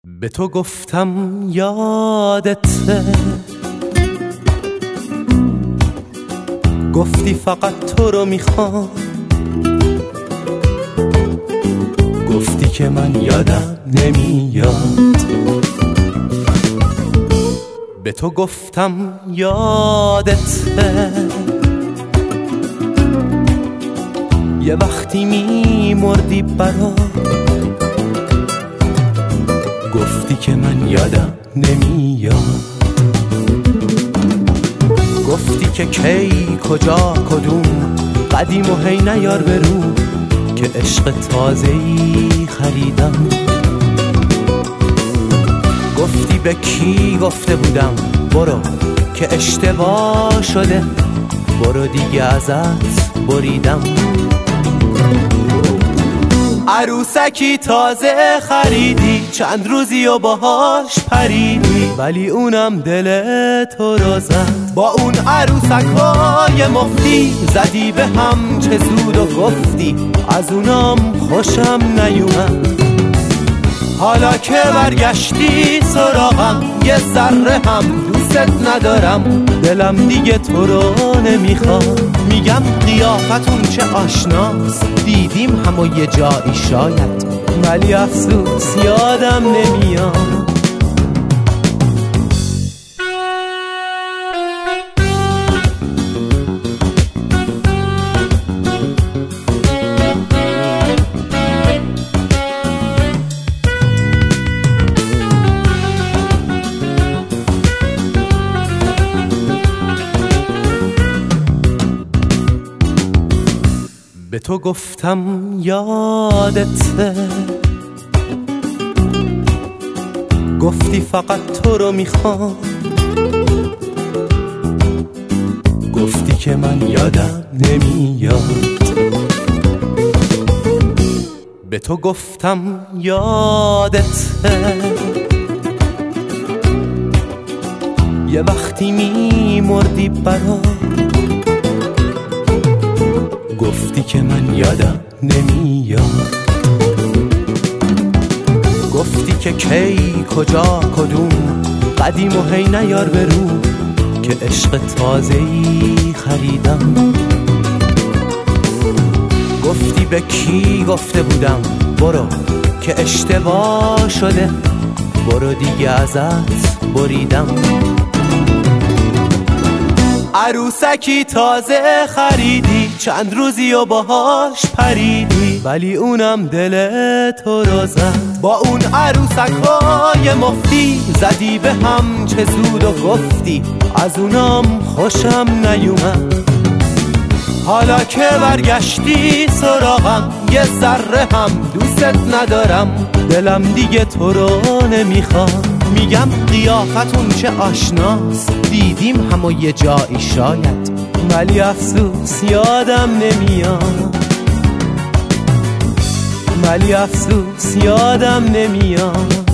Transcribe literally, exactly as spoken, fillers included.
به تو گفتم یادته، گفتی فقط تو رو میخوام، گفتی که من یادم نمیاد. به تو گفتم یادته، یه وقتی میمردی برا، گفتی که من یادم نمیاد. گفتی که کی کجا کدوم قدیم و هی نیار برو، که عشق تازه‌ای خریدم. گفتی به کی گفته بودم برو، که اشتباه شده، برو دیگه ازت بریدم. عروسکی تازه خریدی، چند روزی و باهاش پریدی، ولی اونم دل تو رو زد. با اون عروسکای مفتی زدی به هم چه زود و گفتی از اونام خوشم نیومد. حالا که برگشتی سراغم یه ذره هم دوست ندارم، دلم دیگه تو رو نمیخواد. میگم قیافتون چه آشناست، دیدیم همو یه جایی شاید، ولی افسوس یادم نمیاد. به تو گفتم یادته، گفتی فقط تو رو میخوام، گفتی که من یادم نمیاد. به تو گفتم یادته، یه وقتی میمردی برا، گفتی که من یادم نمیاد. گفتی که کی کجا کدوم قدیم و هی نیار برو، که عشق تازه‌ای خریدم. گفتی به کی گفته بودم برو، که اشتباه شده، برو دیگه ازت بریدم. عروسکی تازه خریدی، چند روزی و باهاش پریدی، ولی اونم دل تو رو زد. با اون عروسکای مفتی زدی به هم چه زود و گفتی از اونام خوشم نیومد. حالا که برگشتی سراغم یه ذره هم دوست ندارم، دلم دیگه تو رو نمیخواد. میگم قیافتون چه آشناست، دیدیم همو یه جایی شاید، ولی افسوس یادم نمیاد. ولی افسوس یادم نمیاد.